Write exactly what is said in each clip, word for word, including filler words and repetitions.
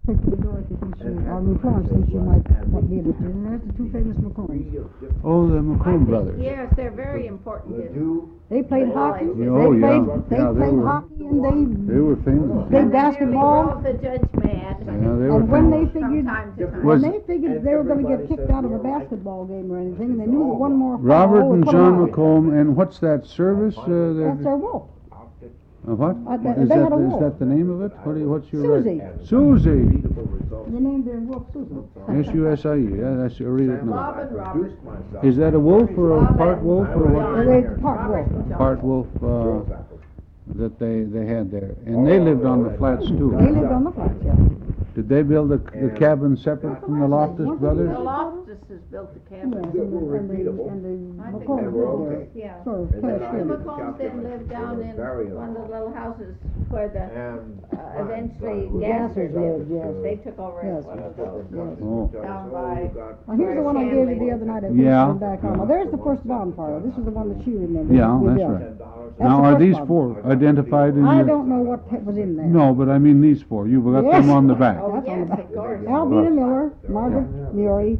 Picture Dorothy thinks she, or Lou Florence thinks she might might be interested. And there's the two famous McCombs. Oh, the I McComb think, brothers. yes, they're very important. in- They played hockey. Yeah, oh, they yeah. played, they Yeah, they played were- hockey and they They were famous. played and they nearly basketball. drove the judge mad. Yeah, they were And when they famous. From figured, time to time. Was- when they figured they were going to get kicked out of a basketball game or anything, and they knew that one more foul Robert would and put 'em John out. McComb, and what's that service? Uh, That's that, their wolf. uh, what? Uh, they- Is they that, had a is wolf. that the name of it? What do you, what's your Susie. right? Susie. They named their wolf Susan. S U S I E. Yeah, that's you read it now. Bob and Robert. Is that a wolf or a part wolf or Well, what? they part wolf. Part wolf uh, that they they had there, and they lived on the flats too. They lived on the flats, yeah. Did they build the, the cabin separate from the Loftus brothers? The Loftuses built the Yes, cabin. and the, and the, and the I think McCombs they lived were there. Yeah. Sort of The cashed in. McCombs didn't live down in one of the little houses where the, uh, eventually Gassers Gassers lived, lived. yes. They took over Yes. one of those Oh. down by. Well, here's the one I gave you the other night. I think Yeah. it's back on. Now, there's the first bonfire. This is the one that she remembers. Yeah, we that's built. right. That's Now, the are first these one. four identified in I your? don't know what pe- was in there. No, but I mean these four. You've got Yes. them on the back. Oh, That's on the yes, back. of course. Albina Miller, Margaret Murray.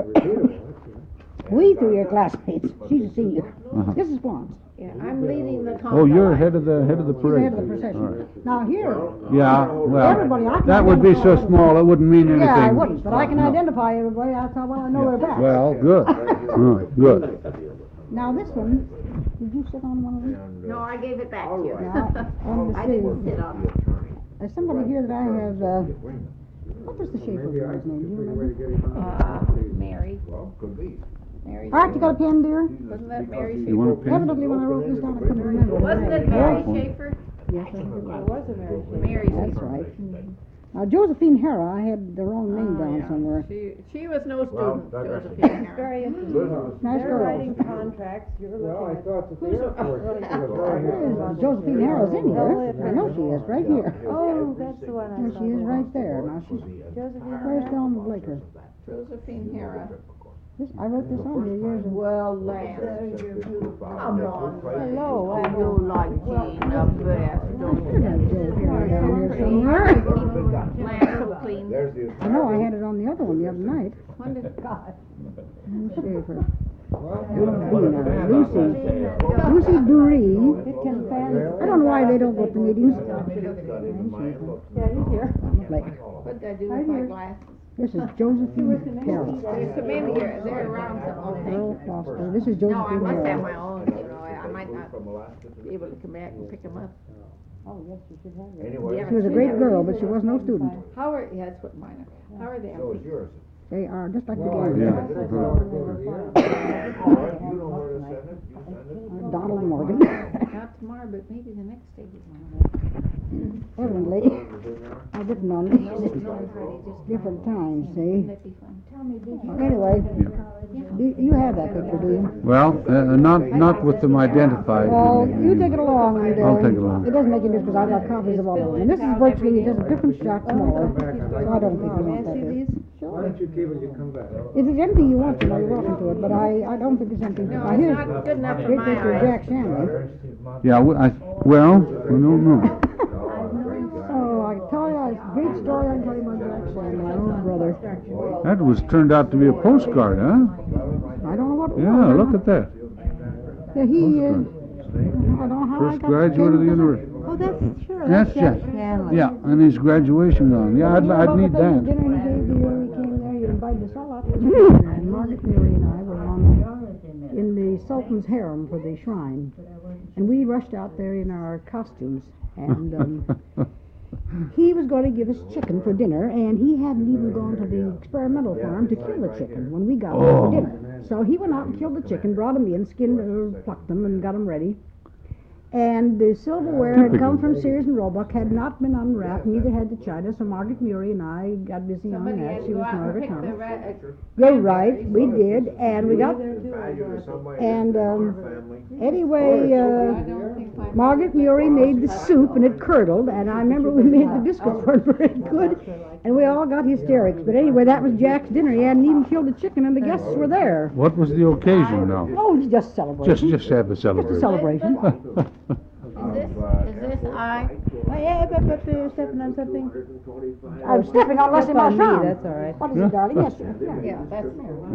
We three are classmates. She's a senior. Uh-huh. This is Florence. Yeah, I'm leading the conga Oh, you're line. head of the head of the She's the parade. head of the All procession. right. Now here, Yeah, Everybody, I well, can that would be so identify- small it wouldn't mean anything. yeah, I wouldn't, but I can No. identify everybody. That's how well I know their backs. Well, good. Uh, good. Now this one, did you sit on one of these? No, I gave it back to you. Yeah, I wanted to I see. didn't sit on it. There's somebody here that I have, uh, what was the Schaefer girl's name? Do you remember? Uh, Mary. Mary. Art, you got a pen, dear? Wasn't that Mary You want a Schaefer? pen? Evidently, when I wrote this down, I couldn't remember. her Wasn't name. it Mary Oh. Schaefer? Yes, I think it was. was a Mary Schaefer. Mary That's Schaefer. right. Now, Josephine Hera, I had the wrong name Oh, down yeah. somewhere. She, she was no Well, student, that- Josephine Harris. Very interesting. Nice They're girl. writing contracts, you're Well, I looking thought that the Who's- airport was Where right is here. Josephine Hera's in here. I know she is, right here. at, oh, that's the one I Here saw. she is right there. Now, she's, Josephine where's Hara? Thelma Blaker? Josephine Hera. This, I wrote this on here years ago. Well, Lance, come on. Hello, Oh, I'm- you like Jean up there, don't Should have you? Joe Hera down here Pretty. somewhere. Lance so clean. There's the. I know, I had it on the other one the other night. Wonder- Schaefer. Well, Albina, Lucy. Lucy Dury. It can fan. I don't know why they don't go to meetings. Yeah, he's here. Like, What did I do with my glasses? this is Josephine Hera. There's so many here, they're around some, Earl okay. Foster. This is No, I Josephine must have Hera. my own, you know, I I might not be able to come back and pick them up. Oh, yes, you should have it. Anyway, Yeah. She was a great girl, but she was no student. How are, yeah, that's what mine are. How are they? so is yours. They are just like the Well, I girls. Yeah. did it. All right, you know where to send it, you send it. Donald Morgan. Not tomorrow, but maybe the next day. Evidently, I didn't on these different times, see? That'd be fun. Tell me, did you? Anyway, you, you have that picture, do you? Well, uh, not not with them identified. Well, you take it along and, uh, I'll take it along. it doesn't make any difference because I've got copies of all of them. And this is virtually just a different shot smaller, so I don't think you want that here. Why don't you keep it, you come back. If it's anything you want to know, you're welcome to it, but I, I don't think it's anything. No, Now, it's here's not good enough for great my picture of eyes. Jack Shanley. Yeah, we- I, well, we don't know. Oh, I tell you, it's a great story I can tell you about Jack Shanley, my own brother. That was turned out to be a postcard, huh? I don't know what it was. Yeah, look at that. Yeah, he, uh, I don't know how I First got graduate of the university. Oh, that's, sure, That's that's Jack. Jack Shanley. Yeah, and his graduation gown. Yeah, I'd, I'd need Dinner that. he gave the year he came there, he invited us all out to dinner, and Margaret Mary and I were on, in the Sultan's harem for the shrine. And we rushed out there in our costumes, and, um, he was going to give us chicken for dinner, and he hadn't even gone to the experimental farm to kill the chicken when we got there Oh. for dinner. So he went out and killed the chicken, brought them in, skinned or plucked them, and got them ready. And the silverware had come from Sears and Roebuck, had not been unwrapped, neither had the china, so Margaret Murray and I got busy on Somebody that. had She to go was out and Margaret pick the Thomas. ra- uh, You're right, we did, and we got, Value to somebody and, in our um, family. anyway, I uh, don't think my. Margaret Murray made the soup and it curdled, and I remember we made the biscuits weren't very good, and we all got hysterics. But anyway, that was Jack's dinner. He hadn't even killed the chicken, and the guests were there. What was the occasion now? Oh, just Just, celebration. just have a Just a celebration. celebration. Is this, is this I. Oh, yeah, but, but you're stepping on something. I'm stepping on Leslie That's on me, Marchand. that's all right. What is Yeah. it, darling? Yes, sir. Yeah, that's me.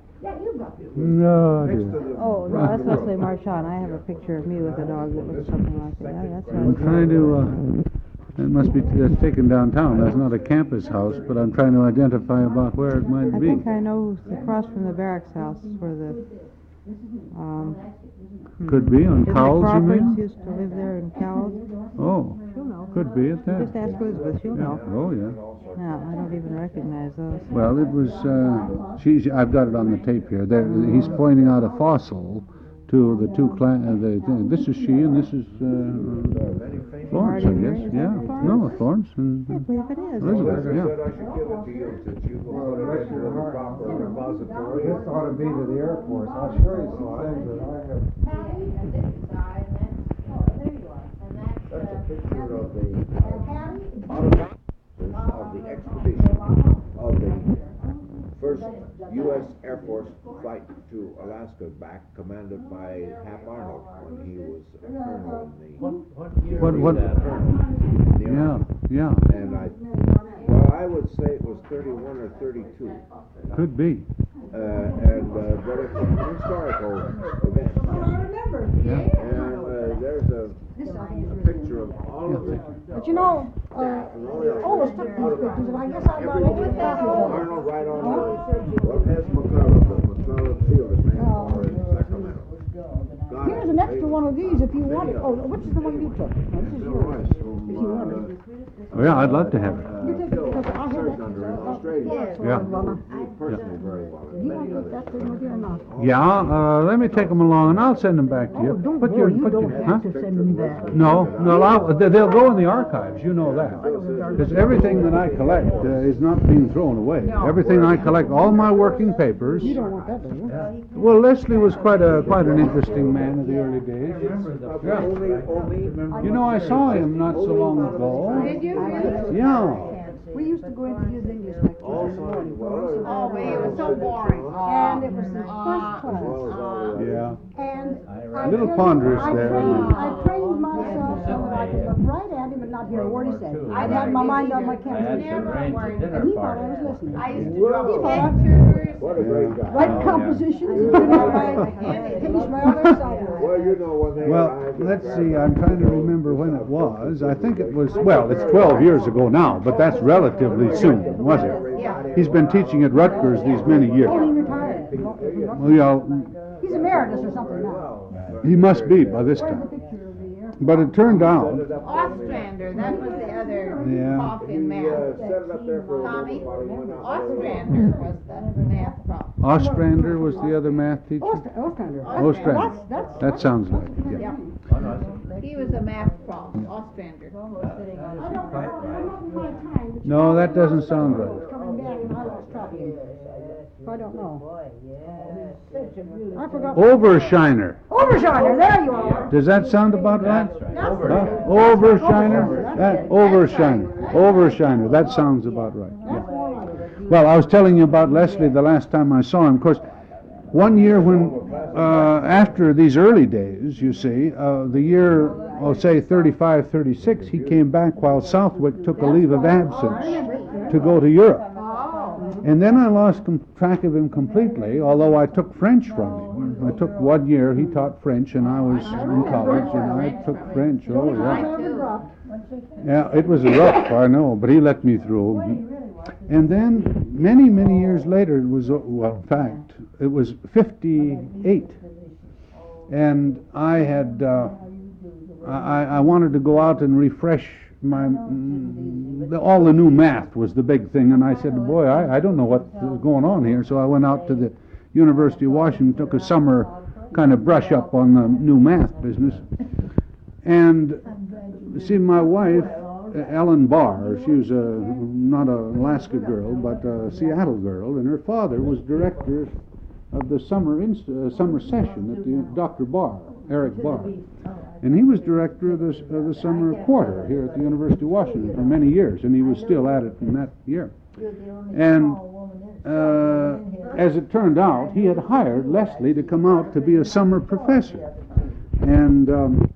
No, dear. Oh, no, that's Leslie Marchand. I have a picture of me with a dog that looks something like that. Yeah, that's I'm right. trying to, uh, it must be, that's taken downtown. That's not a campus house, but I'm trying to identify about where it might I be. think I know across from the barracks house where the, um... Could be on Didn't the Cowles, you Crawfords mean? used to live there in Cowles? Oh, She'll know. could be at that. Just ask Elizabeth, she'll Yeah. know. Oh, yeah. No, I don't even recognize those. Well, it was, uh, she, she- I've got it on the tape here. There, he's pointing out a fossil to the two cla- uh, the, the, this is she and this is, uh, Florence, I guess. Yeah. No, Florence and I uh, believe it is. Elizabeth, I yeah. said I should give it to you, since you can put it into the proper repository. This ought to be to the Air Force. I'll show you some things that I have. And this is I, and that's, oh, there you are. And that's, That's a uh, picture of the, of the expedition of the first U S Air Force flight to Alaska back, commanded by Hap Arnold when he was a colonel in the. What, what, in the yeah, Army. yeah, And I, well, I would say it was thirty-one or thirty-two. could be. Uh, and, uh, but it's an historical event. Yeah. And, uh, there's a picture of all of it. But you know, uh, always took these pictures, and I guess I got extra copies of them. Arnold right on the, well, that's McClellan, but McClellan Field is named for in Sacramento. Got Here's it. an extra one of these if you want it. Oh, which is the one you took? No, this is Bill yours. Rice, whom, If you want it. uh, Oh, yeah, I'd love to have it. You take it because I have served that. under in Australia. Yeah. Personally very well. Do you want to take that thing with you or not? Yeah, uh, let me take them along and I'll send them back to you. Oh, don't Put worry, your- you put don't your- have huh? to send them back. No, no, I'll, they- they'll go in the archives, you know that. Because everything that I collect uh, is not being thrown away. Everything I collect, all my working papers. You don't want that, do you? Well, Leslie was quite a, quite an interesting man in the early days. Yeah. Only, only. You know, I saw him not so long ago. Did you really? Yeah. We used to go into his English lectures in the morning. Oh, but it was so boring. And it was the first Uh, class. Yeah. And I Little tell you, ponderous I there, trained, isn't it? I trained myself so that I could look right at him and not hear a word he said. I'd had my mind on my I chemistry. never worried. And he thought I was listening. I used to draw pictures. What a great guy. Right compositions, and you know, I finish my other side. Well, you know, when they Well, arrived. let's see, I'm trying to remember when it was. I think it was, well, it's twelve years ago now, but that's relatively soon, was it? He's been teaching at Rutgers these many Oh, he years. retired. Well, yeah, He's emeritus or something now. he must be by this Where's the time. picture of the air? But it turned out, Ostrander, that was the other Yeah. prof in He, uh, math. set it up there for a Tommy, little while he went out. Ostrander was the math prof. Ostrander was the other math teacher. Ost- Ostrander. Ostrander. That's, that's. That sounds like it, yeah. Yeah. He was a math prof, Ostrander. I don't, I'm not in my time. but you No, know, that he doesn't was sound right. Coming back and I lost track of him. I don't know. I forgot. Overshiner. Overshiner, there you are. Does that sound about right? Huh? Overshiner? That, Overshiner. Overshiner. That sounds about right. Yeah. Well, I was telling you about Leslie the last time I saw him. Of course, one year when, uh, after these early days, you see, uh, the year, oh, say thirty-five, thirty-six, he came back while Southwick took a leave of absence to go to Europe. And then I lost com- track of him completely, although I took French from him. I took one year, he taught French, and I was in college, and I took French. Oh, yeah. Yeah, it was rough, I know, but he let me through. And then, many, many years later, it was, uh, well, in fact, it was fifty-eight. And I had, uh, I, I wanted to go out and refresh my, mm, the, all the new math was the big thing. And I said, boy, I, I don't know what is going on here. So I went out to the University of Washington, took a summer kind of brush up on the new math business. And see, my wife, Ellen Barr, she was a, not a Alaska girl, but a Seattle girl, and her father was director of the summer inst- uh, summer session at the Doctor Barr, Eric Barr. And he was director of the, of the summer quarter here at the University of Washington for many years, and he was still at it in that year. And uh, as it turned out, he had hired Leslie to come out to be a summer professor. And um,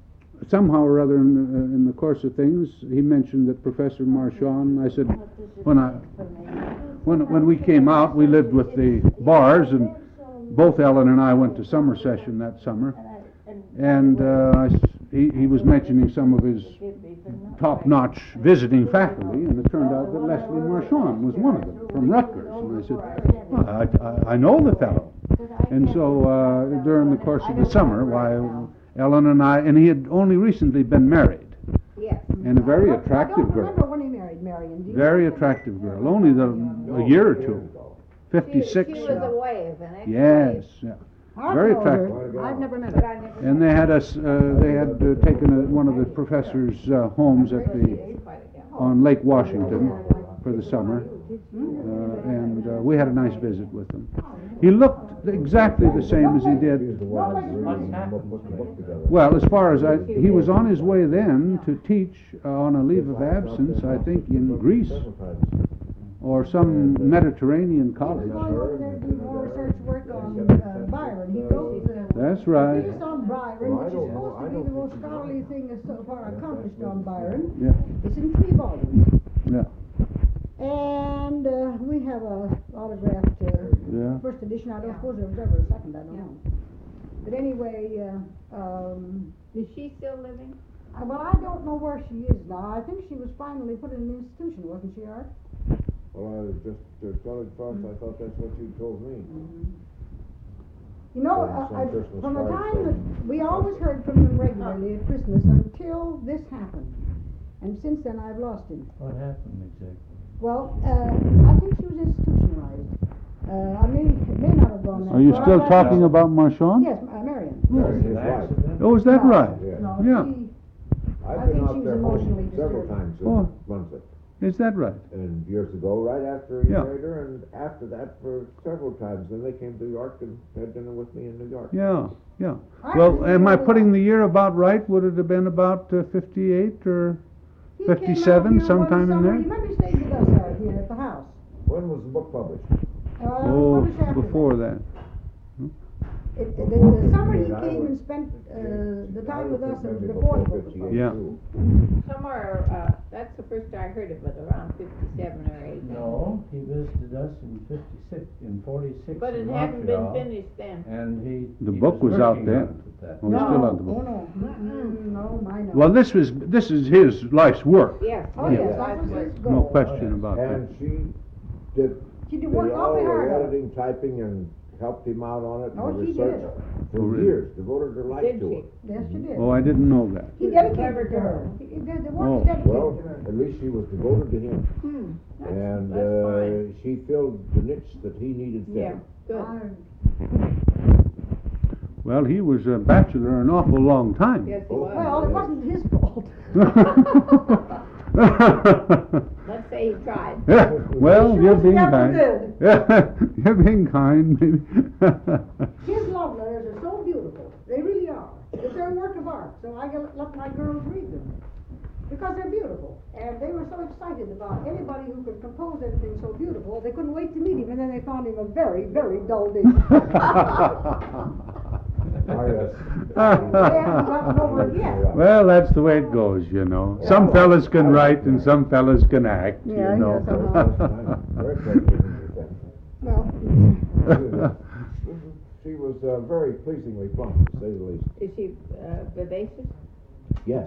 somehow or other in the, uh, in the course of things, he mentioned that Professor Marchand, I said, when I, when, when we came out, we lived with the Bars, and both Ellen and I went to summer session that summer, and uh, I s he, he was mentioning some of his top-notch visiting faculty, and it turned out that Leslie Marchand was one of them, from Rutgers, and I said, well, I, I, I know the fellow. And so uh, during the course of the summer, why, Ellen and I, and he had only recently been married, Yes. and a very I attractive don't remember girl, when he married Marion, do you? very attractive girl, only the, a year or two, She, fifty-six. she was a wave, an ex-wave. Yes, yeah. I've Very known her. attractive. I've never met But her. I never. And they had us, uh, they had uh, taken a, one of the professors' uh, homes at the, on Lake Washington for the summer, uh, and uh, we had a nice visit with them. He looked exactly the same as he did. Well, as far as I, he was on his way then to teach uh, on a leave of absence, I think in Greece or some Mediterranean college. Going over there to do more research work on uh, Byron. He wrote uh, That's right. a piece on Byron, which is supposed to be the most scholarly thing that's so far accomplished on Byron. Yeah, It's in three volumes. yeah, And uh, we have a autographed uh, yeah. first edition. I don't suppose there was ever a second, I don't know. But anyway, uh, um, Is she still living? I- well, I don't know where she is now. I think she was finally put in an institution, wasn't she, Art? Well, I was just uh, telling Fox, I thought that's what you told me. You know, Some uh, I, Christmas from the cards time from- that, we always heard from him regularly at Christmas until this happened. And since then, I've lost him. What happened exactly? Well, uh, I think she was institutionalized. Uh, I may, may not have gone that Are you far, still but- talking about Marchand? Yes, uh, Marion. Married his wife. Oh, is that right? Yeah. No, Yeah. she, I I've been think out she was there emotionally home several disturbed. times in Oh. Brunswick. Is that right? And years ago, right after he Yeah. married her, and after that for several times. Then they came to New York and had dinner with me in New York. Yeah, yeah. I Well, didn't am I know putting that. the year about right? Would it have been about uh, fifty-eight or? He came out fifty-seven, here one sometime in summer. there? He maybe stayed with us out here at the house. When was the book published? Uh, it was Oh, published after before that. It, the, the summer he came and spent uh, the time with us and before the book was published. Yeah. Somewhere, uh, that's the first I heard of it, around fifty-seven or eight. No, he visited us in fifty-six, in forty-six But it in hadn't been Montreal, finished then. and he. The he book was out working then. on it at that Oh, No, it's still out the oh book. no, Mm-mm, no, my no. Well, this was, this is his life's work. Yes. Oh, Yeah. yes, that was his goal. No question about that. And she did, She did did work all awfully hard the on it. editing, typing, and helped him out on it Oh, and she research did. Oh, for really? years, devoted her life Did to she? it. Yes, she did. Oh, I didn't know that. He dedicated to her. He- he- The work Oh. was dedicated Well, to her. at least she was devoted to him. Hmm, that's, And that's uh, fine. she filled the niche that he needed Yeah, filling. good. Well, he was a bachelor an awful long time. Yes, he Oh, was. Well, it wasn't his fault. Let's say he tried. Yeah, well, He you're sure being never kind. did. Yeah, you're being kind, maybe. His love letters are so beautiful. They really are. It's their work of art. So I get- let my girls read them. Because they're beautiful. And they were so excited about anybody who could compose anything so beautiful, they couldn't wait to meet him, and then they found him a very, very dull dish. Ah, yes. They haven't gotten over it yet. Well, that's the way it goes, you know. Some fellas can write and some fellas can act, you Yeah, know. yeah, Very pleasant. Well, She was uh, very pleasingly plump, to say the least. Is she uh, vivacious? Yes.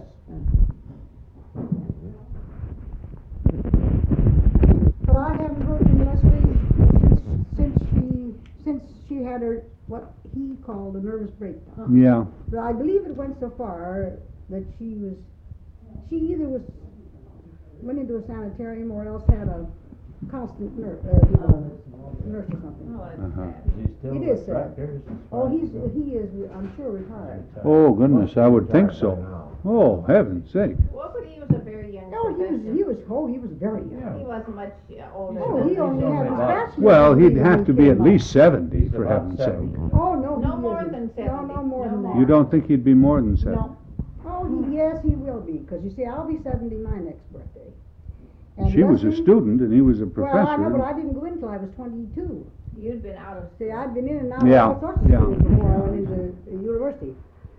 but I haven't heard from Leslie since, since she, since she had her, what he called a nervous breakdown. Yeah, But I believe it went so far that she was, she either was, went into a sanitarium or else had a constant nurse, uh, you know, nurse or something. uh-huh. Is he still It with is, sir. Rutgers as Oh, far he's, as- he is, I'm sure retired. Oh, goodness, I would think so. Oh, heaven's sake. Well, but he was a very young No, he was, professor. he was, oh, he was very young. Yeah. He wasn't much uh, older. Oh, than- he only had his bachelor's. Well, he'd degree have when to he be at came least seventy, He's for about heaven's seventy. sake. out. Oh, no, No he more isn't. than No, seventy. no more No than more. that. You don't think he'd be more than seventy? No. Oh, he, yes, he will be, because you see, I'll be seventy my next birthday. And She was a Leslie- student and he was a Well, I know, but professor. I didn't go in until I was twenty-two. You'd been out of. See, I'd been in and out of Yeah, all sorts of yeah. schools before I went into uh, university.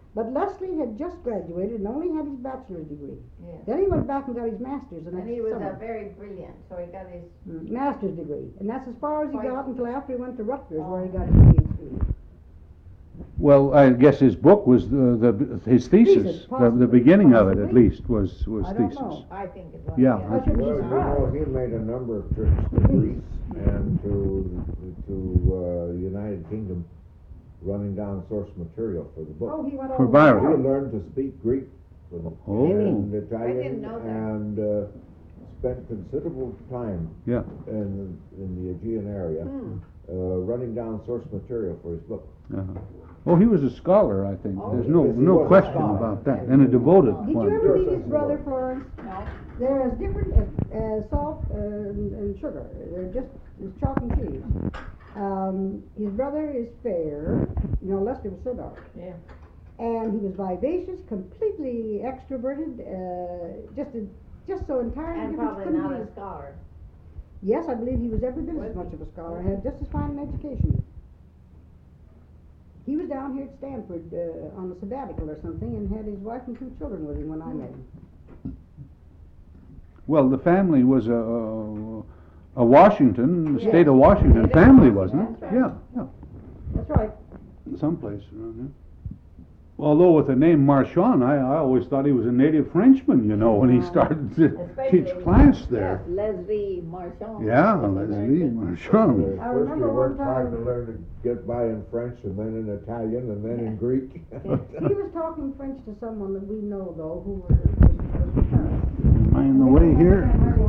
But Leslie had just graduated and only had his bachelor's degree. Yes. Then he went back and got his master's the And next he was summer. a very brilliant, so he got his, Mm, master's degree. And that's as far as he Quite- got until after he went to Rutgers where he Oh. got his PhD. Well, I guess his book was the, the his thesis. Thesis, The, the possibly, beginning of it, at possibly. least, was was I don't thesis. know. I think it was. Yeah, I I shouldn't be Well, you know, surprised. he made a number of trips to Greece and to, to, uh, United Kingdom, running down source material for the book. Oh, he went For over Byron. there. He learned to speak Greek from Oh. and I Italian didn't know that. and uh, spent considerable time Yeah. in in the Aegean area Hmm. uh, running down source material for his book. Uh-huh. Oh, he was a scholar, I think. Oh, There's no yes, he no was a question scholar. about that, and a devoted Did you one. ever meet his brother, Florence? No. They're as different as, as salt uh, and, and sugar. They're just as chalk and cheese. Um, his brother is fair. You know, Lester was so dark. Yeah. And he was vivacious, completely extroverted, uh, just a, just so entirely And different. probably couldn't not believe- a scholar. Yes, I believe he was every bit Was as he? much of a scholar. Had just as fine an education. He was down here at Stanford uh, on a sabbatical or something, and had his wife and two children with him when I met him. Well, the family was a a Washington, the Yeah. state of Washington State of family, Washington, wasn't it? that's right. Yeah, That's right. yeah. Someplace around there. Although with the name Marchand, I, I always thought he was a native Frenchman, you know, when he started to teach Especially- class there. Yes, Leslie Marchand. Yeah, was a very Leslie good- Marchand. Uh, I First he remember worked one hard to time- learn to get by in French and then in Italian and then in Greek. He was talking French to someone that we know, though, who was, was, was from Paris. Am I in the way here?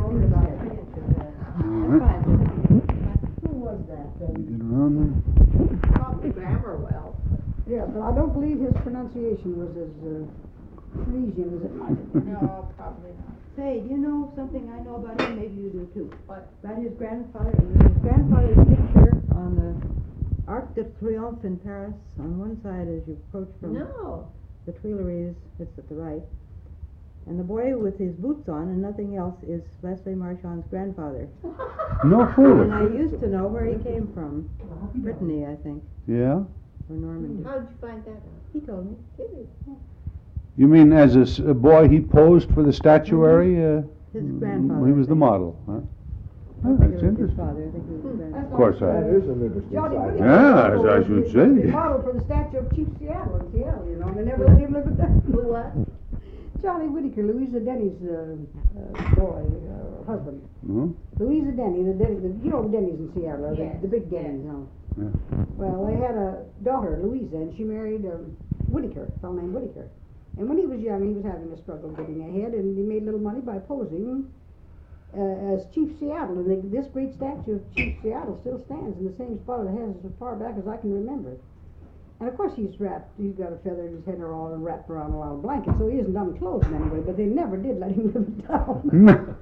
All right. Who was that? then? Get around there. Taught the grammar well. Yeah, but I don't believe his pronunciation was as uh, Parisian as it might have been. No, probably not. Say, do you know something I know about him? Maybe you do too. What? About his grandfather, his grandfather's picture on the Arc de Triomphe in Paris, on one side as you approach from No. the Tuileries, it's at the right. And the boy with his boots on and nothing else is Leslie Marchand's grandfather. No And I foolish. used to know where he came from. Brittany, I think, Yeah? or Normandy. How'd you find that out? He told me. Did you? You mean as a, s- a boy he posed for the statuary? Uh, His mm, grandfather. He was I the think. model, huh? I Oh, think that's it was his interesting. father. I think he was his grandfather. Of course, That I. is an interesting Johnny side. Whittaker Yeah, as was I the- should the say. model for the statue of Chief Seattle in Seattle, you know, and they never let him live it down. Who was? Johnny Whittaker, Louisa Denny's uh, uh, boy, uh, husband. Huh? Louisa Denny, the, Denny, the you know the Denny's in Seattle, uh, Yes, the, the big yes. Denny's, huh? Yeah. Well, they had a daughter, Louisa, and she married um, Whittaker, a fellow named Whittaker. And when he was young, he was having a struggle getting ahead, and he made a little money by posing uh, as Chief Seattle. And they, this great statue of Chief Seattle still stands in the same spot it has as far back as I can remember. And of course, he's wrapped, he's got a feather in his head or all and wrapped around a lot of blankets, so he isn't unclothed in any way, but they never did let him live it down.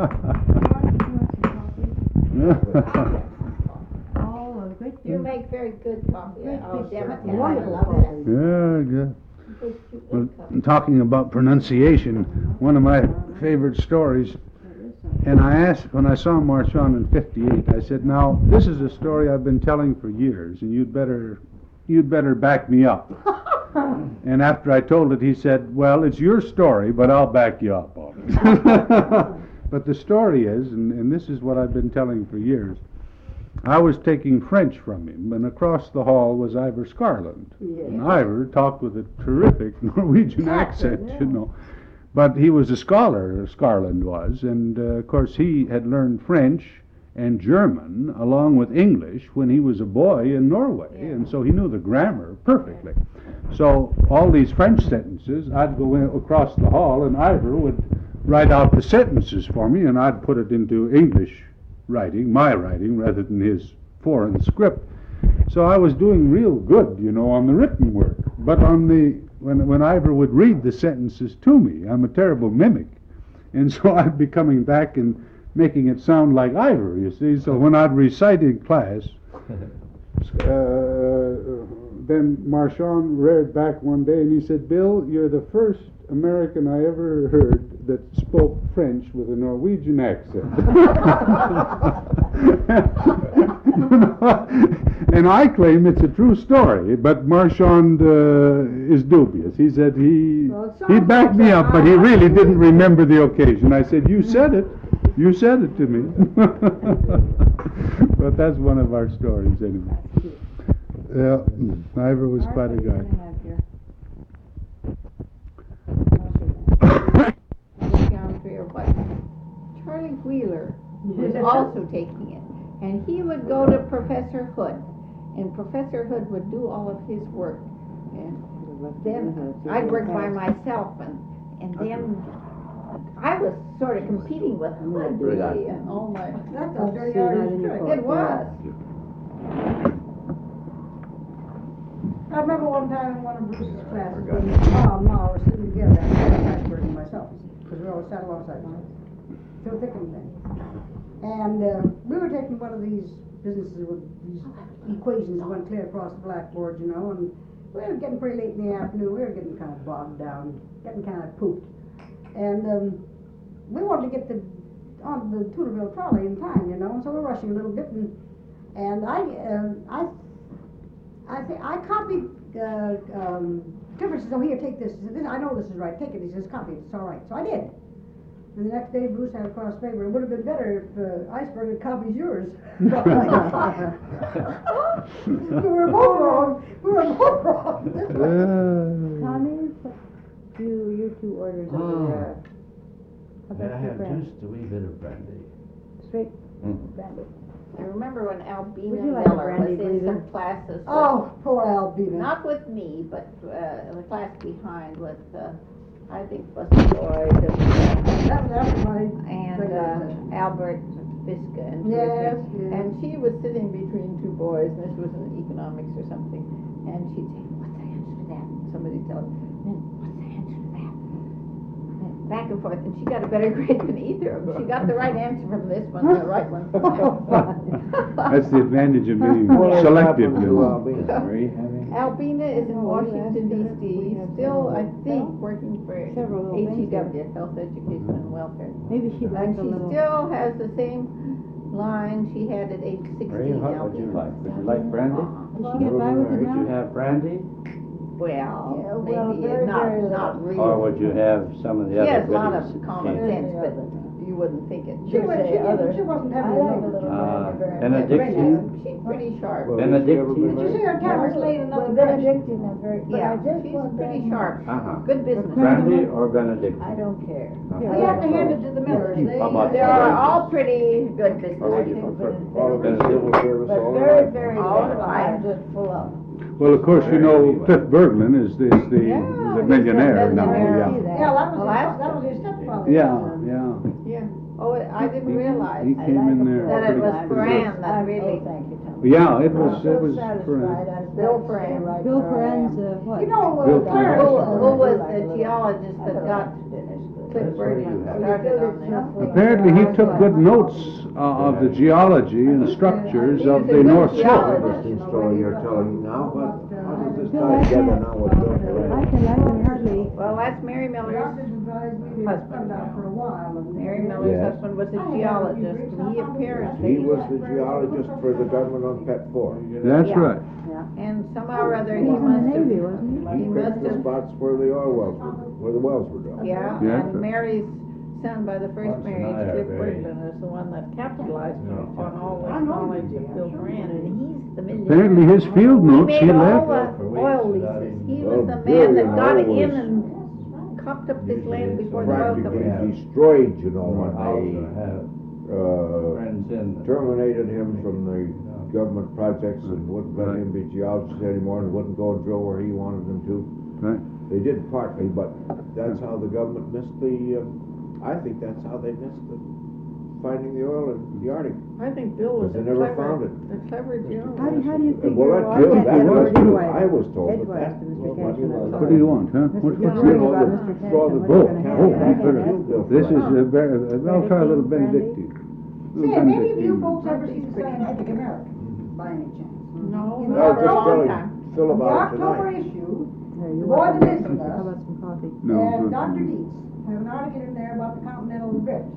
Oh, a great You deal. make very good coffee. Oh, Demeter, I Wonderful love coffee. Yeah, yeah. it. It's too Well, good coffee. talking about pronunciation, one of my favorite stories, and I asked, when I saw Marchand in fifty-eight, I said, now, this is a story I've been telling for years, and you'd better, you'd better back me up. And after I told it, he said, well, it's your story, but I'll back you up on it. But the story is, and, and this is what I've been telling for years, I was taking French from him, and across the hall was Ivor Scarland. Yeah. And Ivor talked with a terrific Norwegian accent, you know. But he was a scholar, Scarland was, and uh, of course he had learned French and German along with English when he was a boy in Norway, and so he knew the grammar perfectly. So all these French sentences, I'd go in across the hall, and Ivor would write out the sentences for me, and I'd put it into English writing, my writing, rather than his foreign script. So I was doing real good, you know, on the written work. But on the when when Ivor would read the sentences to me, I'm a terrible mimic, and so I'd be coming back and making it sound like Ivor, you see. So when I'd recite in class, uh, then Marchand read back one day, and he said, "Bill, you're the first American I ever heard that spoke French with a Norwegian accent." And I claim it's a true story, but Marchand uh, is dubious. He said he Well, it he sounds backed like me that. up, but he really didn't remember the occasion. I said, "You said it. You said it to me." But that's one of our stories, anyway. Yeah, Ivor was quite a guy. Geometry or what. Charlie Wheeler was also taking it, and he would go to Professor Hood, and Professor Hood would do all of his work, and then I'd work by myself, and and then I was sort of competing with Hood, really, and all my. That's a dirty Irish trick. It was. I remember one time in one of Bruce's classes, when Mom and Ma were sitting together, and Iceberg and myself, because we always sat alongside mine, so thick and thin. And uh, we were taking one of these businesses with these equations that went clear across the blackboard, you know, and we were getting pretty late in the afternoon, we were getting kind of bogged down, getting kind of pooped. And um, we wanted to get the, on the Tudorville trolley in time, you know, and so we're rushing a little bit, and, and I, uh, I I think I copied uh, um, Clifford says, "Oh, here, take this." He said, "This, I know this is right. Take it." He says, "Copy it. It's all right." So I did. And the next day, Bruce had a cross paper. It would have been better if uh, Iceberg had copied yours. We were both wrong. We were both wrong. Uh, Tommy, what do your two orders Oh. over there? How May I about your have friend? just a wee bit of brandy? Straight Mm. brandy. I remember when Albina Would you like a Miller brandy was in breather? some classes. with- Oh, poor Albina. Not with me, but uh, the class behind with, uh, I think, Buster Lloyd and, That, that was my and regular uh, session. Albert Fiska. And two or Yes, three. yes. And she was sitting between two boys, and this was in economics or something. And she'd say, "What's the answer to that?" And somebody tell her, "Then what's the answer to that?" And back and forth, and she got a better grade than either of them. She got the right answer from this one, and the right one from that one. That's the advantage of being What selective. happened you to know. Albina? Very heavy? Albina is in Oh, Washington you D asked her if C, we have still, I several- think, working for Several little H E things here. W, Health Education and Welfare. Maybe she'd like And a she little. still has the same line she had at age Ray, sixteen. what would you Albina. like? Would you like brandy? Uh-huh. Does she get by with it Would you now? have brandy? Well, Yeah, well, maybe very, not, very not little. really. Or would you have some of the She other has a lot of goodies? common Yeah. sense, but you wouldn't think it. She, was, she, didn't- she wasn't having a little. Uh, Yeah, Benedictine? She's pretty sharp. Well, has she ever Benedictine. been Did you see her cameras laying Well, another Benedictine is very, but I Yeah, just she's want pretty them- sharp. Uh-huh. Good business. Brandy or Benedictine? I don't care. We have to hand it to the Millers. They, How about They are all pretty good business Or would you people. prefer All of his civil service, But all very, right. very All little, right. I'm just full of. Well, of course, you know Cliff Berglund is, the- is the, Yeah, the he's millionaire the now. millionaire. Yeah. yeah, that was, his, Alaska. that was his stepfather. Yeah, yeah. Yeah. Oh, I didn't realize He came in there. that it pretty- was Fran that I'm- really. Oh, thank you, Tommy. Yeah, it was, I'm it so was. satisfied, Fran. I'm Bill so Fran. right Bill where I am. Ferenz, uh, what? You know, uh, Bill Clarence. Who, uh, who was Like a the little- geologist I that thought got dinner's good. Cliff That's what you Berglund have. started on this? Apparently, he took good notes uh, of the geology and structures of the North Slope. Interesting story you're telling now, but how does this Bill, tie I together can't- now with Bill I Ferrand? can, I can hardly, Well, that's Mary The Miller's. doctors advised me to Husband. come down for a while. and- Mary Miller's Yes. husband was a geologist, and he apparently, He was the geologist for the government on Pet Four. That's Yeah. right. and somehow or other he he was in must the Navy, have. wasn't he? He He must picked the have, spots where the oil wells were, where the wells were drilled. yeah, Yeah, and but- Mary's son by the first Watson marriage, and I are Cliff very- Berglund, is the one that capitalized Yeah. on all this knowledge of Bill Fran, and he's the millionaire. Apparently, his field He notes he made all left. the For weeks oil without leases. even- He Well, was the Bill, man that you got know, it in was and copped up this Usually land it's before the oil Practically company. destroyed, you know, when House or they, have uh, friends in the- terminated him from the government projects and wouldn't let him be geologist anymore and wouldn't go and drill where he wanted them to. Right. They did partly, but that's how the government missed the, uh, I think that's how they missed the, finding the oil in the Arctic. I think Bill was Because a they never clever, found it. a clever geologist. How do, how do you Uh, figure, Well, well, that I too, can't that get was over true, anyway. I was told, but Edgewise that to this was vacation, what he that's was. all. What do you want, huh? This What, is what's just worrying this? about the- Mister straw Tennyson, the what are you boat. gonna have? Oh, I my can't goodness. ask you. This is a very, uh, I'll try a little Benedictine, Benedictine. Say, have any of you folks ever seen Scientific American, by any chance? No, In not the I was for a just long telling time. Phil The about it October tonight. issue, There, the you boy want that lives with How us, about some coffee? No, and it's not. Doctor Dietz have an article in there about the continental drift.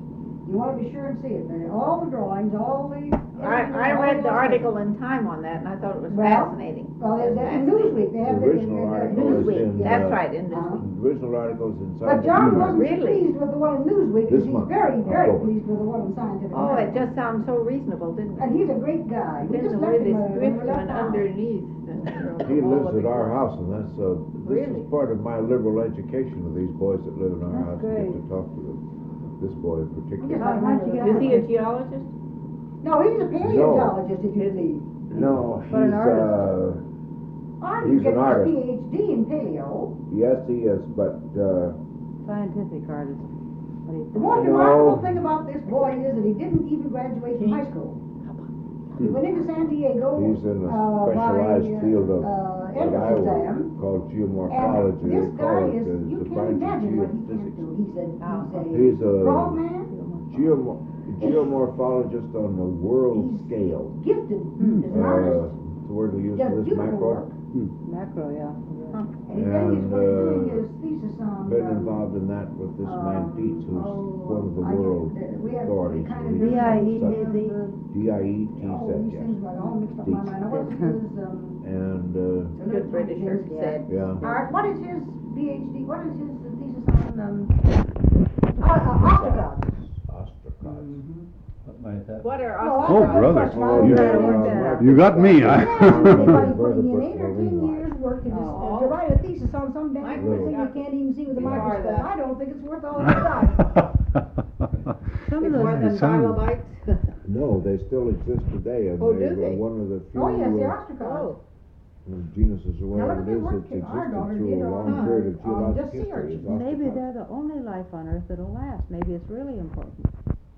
You wanna be sure and see it, and all the drawings, all the. I, I read the article in Time on that, and I thought it was Well, fascinating. Well, there's, there's in Fascinating. Newsweek, they have The the. original in- in- article is Newsweek, in, that's uh, right, in Newsweek. The original article's inside. But the John Newsweek. wasn't Really? pleased with the one in Newsweek, This he's month, very, very October. pleased with the one in Scientific Oh, it American. just sounds so reasonable, didn't And it? he's a great guy. We Didn't just the left way him, this uh, drift we left went town. underneath. He lives at our house, and that's, uh, this Really? is part of my liberal education of these boys that live in our That's house, to get great. to talk to them. This boy in particular. Just like mine, you Is he got- a geologist? No, he's a paleontologist, if you believe. No, he's, But an uh, Artist He's an getting a artist. PhD in paleo. yes, he is, but, uh, Scientific artist. What do you The think? most No. remarkable thing about this boy is that he didn't even graduate from high school. He went into San Diego. he's in a uh, specialized by, uh, field of, uh, what I entrance would exam. call And geomorphology. this They guy call it is, the, you the can't branch of imagine what he can't geophysics. do. He's a, Oh. he's He's a a frog man, geomor- geomorphologist on the world He's- scale. gifted Hmm. as an Uh, artist. the word we use Does for this beautiful macro. work. Macro, yeah. And he then he's And, what he's doing uh, his thesis on. Been um, involved in that with this man um, Dietz, who's oh, one of the I get- world uh, we have authorities. kind on of these D I E, stuff. is he? D I E T Oh, said, these yes. things got all mixed up in my mind. I was his, um. And, uh, Good Britisher said. yeah. All right, what is his PhD, what is his thesis on, um, uh, uh, ostracods? Ostracods. What are No, Oh, ostracods, brother. that's Oh, right. You- gotta look that up. You got me. Yeah, I- anybody putting in eight or ten years' work to, dis- Oh. to write a thesis on some damn Microscope. thing you can't even see with a We are microscope, that. I don't think it's worth all that time. Some of More those, than It sounds- trilobites? No, they still exist today, and Oh, they do were they? one of the few, Oh, yes, the uh, ostracods. the genus is Now, where look it at the is, work it's that our daughter existed through did a on, long uh, period of on geologic just sea history. urchins. is maybe ostracods. they're the only life on Earth that'll last. Maybe it's really important.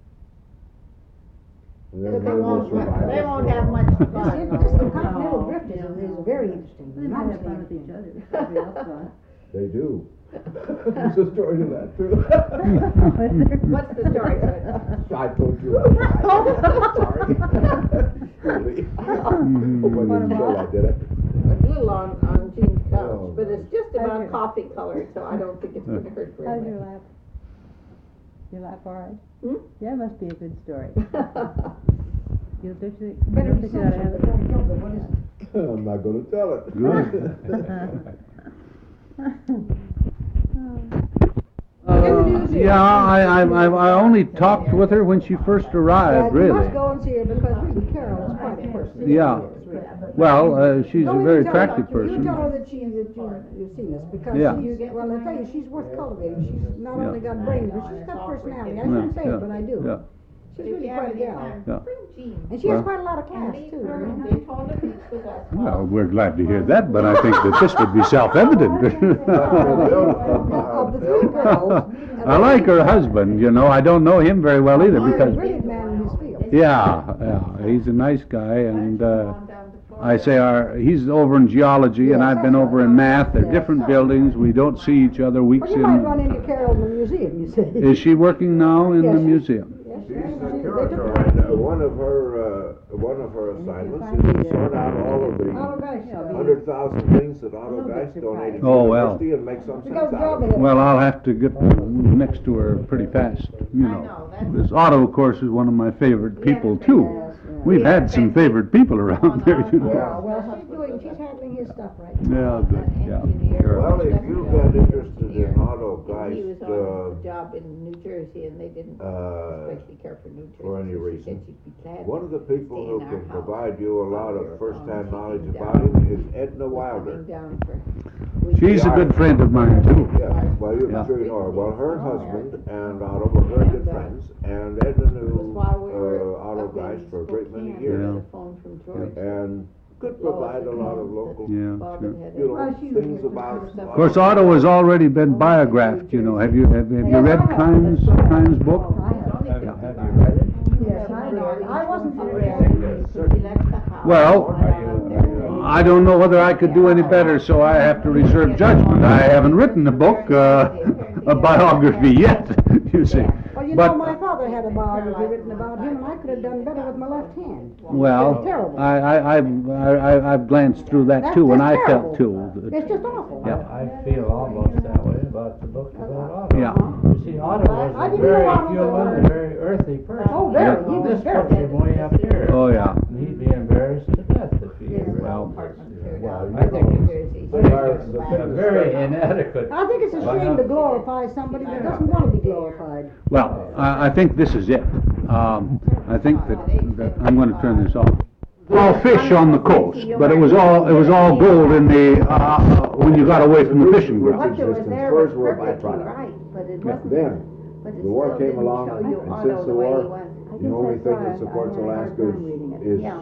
And they're But they one of won't, the survivors they won't for- have much This, fun. in- this continental drift is, is very interesting. They might have fun with each other. Somebody else gone. They do. There's a story to that too. What's the story to it? I told you. Sorry. Really? Mhm. Hope I didn't show that, did I? A little on, on Jean's couch, Oh. but it's just How's about your- coffee colored, so I don't think it's gonna hurt very How's much. your lap? Your lap all right? Hmm? Yeah, it must be a good story. You don't think, you Better don't be think you ought to have censored before he kills it, what is it? I'm not gonna tell it. Uh, yeah, I, I, I I only talked with her when she first arrived, Yeah, you really. must go and see her because really Carol is quite a person. Yeah. Well, uh, she's Go a in very and tell her- attractive You person. tell her that she, that you, you've seen this, because Yeah. she's, well, I tell you, she's worth cultivating. She's not Yeah. only got brains, but she's got personality. I Yeah, shouldn't say yeah, it, but I do. Yeah. She's If really you have quite a any gal. time, Yeah. bring Jean. And she has Well- quite a lot of And class, leave too. her you in know. Daytona Beach with us. Well, we're glad to hear that, but I think that this would be self-evident. Of the three girls. I like her husband, you know. I don't know him very well either He's a because, brilliant man in his field. yeah, yeah, he's a nice guy, and uh, I say our he's over in geology, and I've been over in math. They're different buildings. We don't see each other Well, weeks you might run in. into Carol in the museum, you see. Is she working now in Yes, the she- museum? Yes, She's she- the they curator, took and uh, one of her, uh, one of her assignments is to sort out all of the Otto Geist. hundred thousand things that Otto Geist donated to Oh, the well. university and make some She sense got a out job of it. ahead. Well, I'll have to get next to her pretty fast, you I know. know, that's- This Otto, of course, is one of my favorite people too. Yes, yes. We've had some favorite people around there, you know. Yeah, well, she's doing, she's handling his stuff right. Yeah, good, yeah. sure. Well, if you get interested in Otto He was Geist, on uh, a job in New Jersey and they didn't uh, especially care for New Jersey. for any so she reason. said she'd be glad one of the people stay who in our can house. provide you a lot of first-hand Um, knowledge she's about down- him is Edna coming Wilder. down for weeks. She's a good friend of mine too. Yes, well, you're Yeah. sure you know her. Well, her husband and Otto were very good friends, and Edna It was knew while we were uh, Otto up in Geist for a great many Spokane, years, we Yeah. had a phone from George. and could Lois provide a had lot of called local, that Yeah, Bob sure. had had you a- know, Well, she- things about. Of course, Otto has already been biographed, you know. Have you, have, have you read Kimes, Kimes' book? Have you read it? Yes, I did. I wasn't He there. left the house. Well, I don't know whether I could do any better, so I have to reserve judgment. I haven't written a book, uh, a biography yet, you see. Well, you know, But, my father had a biography written about him, and I could have done better with my left hand. well, Terrible. I, I, I've, I, I've glanced through that That's- too, and I that's felt terrible. too. It's just awful. Yeah. I feel almost that way about the book about Otto. Yeah. You see, Otto was I a didn't know very Otto was human a- and very earthy person. Oh, very, he was This very. puts him way up here. Oh, yeah. He'd be embarrassed to death if he There's ever. Well, apartment here well, down I in think New it's- Jersey. the guy- the There's A very inadequate. I think it's a Why shame not? to glorify somebody that doesn't want to be glorified. Well, I, I think this is it. Um, I think that, that, I'm gonna turn this off. All fish on the coast, but it was all, it was all gold in the, uh, when you got away from the fishing ground. What there was Existence. there was Furs were a perfectly byproduct. right, but it wasn't. Then, but it the war still came didn't along, show you and Otto since the way war, he was. the only thing that supports Alaska is, is, Yeah.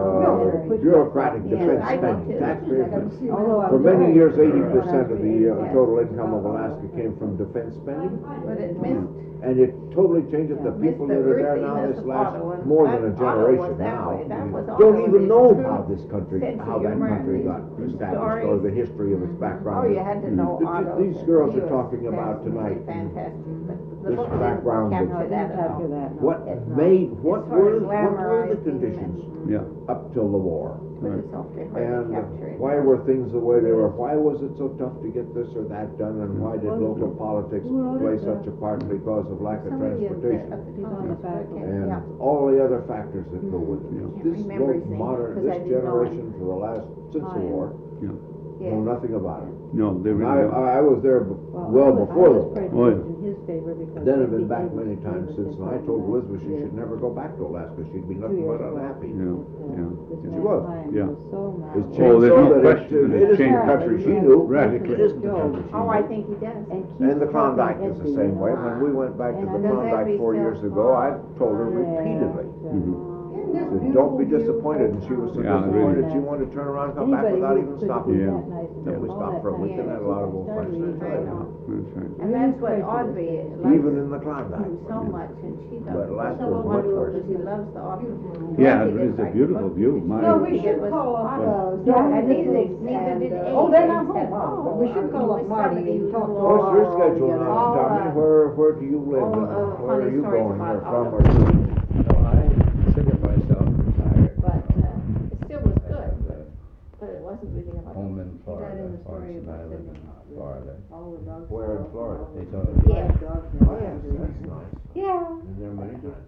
uh, bureaucratic Yeah, defense I do spending, too. taxpayer spending. Although I For was many very- years, eighty percent of the uh, total income of Alaska came from defense spending, But it missed. and it totally changes the Missed people the that are there now, earthiness this of last, Ottawa, and more that- than a Ottawa was generation that now. way. That was Don't Ottawa's even know true how this country, sense of how that humor, country these got established, or stories. the history of its background. Oh, you had to know The- Otto. These girls He are was talking about tonight, Fantastic, but the this book didn't background of- capture that at all. After that, no. what It's not. made, what It's sort were, of what were the glamorizing conditions Yeah. up till the war? But it's awfully hard to And capture it. why were things the way they were? Why was it so tough to get this or that done? And why did local politics play such a part because of lack of Somebody of the, transportation? of the He's on the back one. And yeah. all the other factors that go with it. Can't This remember his most name, modern, because I this didn't know generation for the last, since the Ryan. war, Yeah. Yeah. know nothing about it. No, they And really I, don't. I I was there b- Well, well I was- before I the was war. prejudiced Oh, yeah. in his favor because. Then I've they been back behaved- many they times was since, and I different told than Elizabeth she they should did never go back to Alaska. She'd be two nothing years but ago. unhappy. Yeah, Uh, yeah. This She man was. Ryan Yeah. was so mad. It's Oh, changed there's so no that question it, that it it's isn't the changed. country she knew. Radically. It isn't the country she Oh, knew. I think he does. And And the keeps Klondike talking is the empty, same you way. know. When we went back to And the I know Klondike that four we years still- ago, I told her Yeah, repeatedly, Mhm. said, don't be disappointed. And she was so Yeah, disappointed, really. she wanted to turn around and come back Anybody without who even couldn't stopping. be Yeah. that nice and Then we all stopped that for a time, week and had a lot of old started fashioned reading I enjoyment. know. That's right. And that's what Audrey likes. Even in the Klondike. him so much, and she does. But Alaska so was much worse. Because he loves the opera. Yeah, He it did is a write beautiful book. view. My- Well, we He should was call up, Otto. uh, Yeah, Zoe and neither, Nichols neither and, did uh, Abe. oh, they're not Abe said, home. "Oh, We should he call up was Marty somebody and who talk to knew her. What's your all, schedule you know, now? all, Tell me, uh, where, where do you live all, and uh, where are funny you stories going about here from Otto. or to? No, I consider myself retired. But, uh, it still was I good, have a but it wasn't really about. home in He died Florida, in the story Orson about Island the- in Florida. All the dogs. Where in Florida? They told me. Yeah. Dogs Oh, yes, that's nice. Yeah. Been there many times.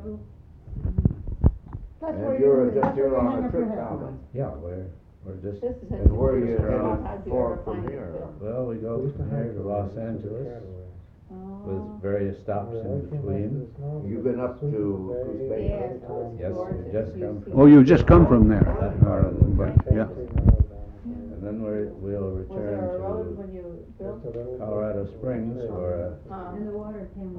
That's And where you're you- just that's where here you on hang a up your trip hat. now then? Yeah, we're, we're just, This is a. And where are you this is headed how do you for ever from find it, here? Bill? well, we go from here to Los Angeles with various stops in between. You've been up to Coos Bay? Yes, it was Yes, we gorgeous. just You come see- from- Oh, you just come from there? That part of the But, yeah. And then we're, we'll Was there a road return when you built? to Colorado Springs for a Uh, And the water came